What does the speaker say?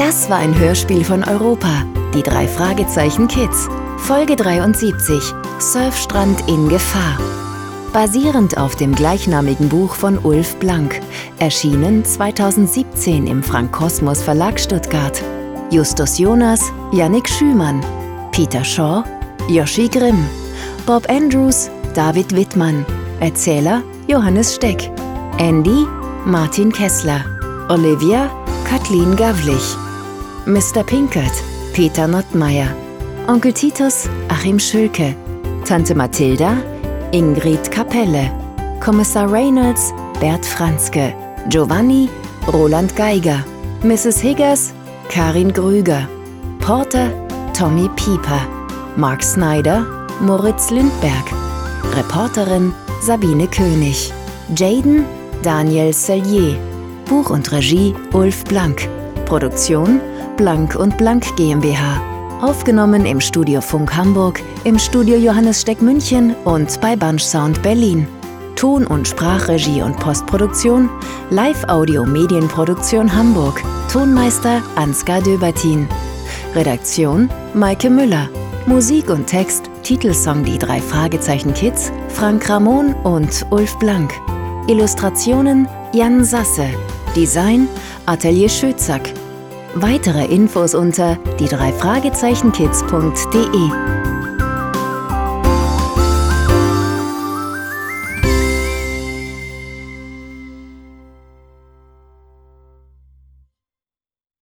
Das war ein Hörspiel von Europa. Die 3 Fragezeichen Kids. Folge 73. Surfstrand in Gefahr. Basierend auf dem gleichnamigen Buch von Ulf Blank. Erschienen 2017 im Frank Kosmos Verlag Stuttgart. Justus Jonas, Yannick Schümann. Peter Shaw, Joshi Grimm. Bob Andrews, David Wittmann. Erzähler, Johannes Steck. Andy, Martin Kessler. Olivia, Kathleen Gavlich. Mr. Pinkert, Peter Nottmeier. Onkel Titus, Achim Schülke. Tante Mathilda, Ingrid Kapelle. Kommissar Reynolds, Bert Franzke. Giovanni, Roland Geiger. Mrs. Higgers, Karin Grüger. Porter, Tommy Pieper. Mark Snyder, Moritz Lindberg. Reporterin, Sabine König. Jaden, Daniel Sellier. Buch und Regie, Ulf Blank. Produktion, Blank & Blank GmbH. Aufgenommen im Studio Funk Hamburg, im Studio Johannes Steck München und bei Bunch Sound Berlin. Ton- und Sprachregie und Postproduktion, Live-Audio-Medienproduktion Hamburg. Tonmeister Ansgar Döbertin. Redaktion Maike Müller. Musik und Text, Titelsong Die 3 Fragezeichen Kids, Frank Ramon und Ulf Blank. Illustrationen Jan Sasse. Design Atelier Schözack. Weitere Infos unter die3fragezeichenkids.de.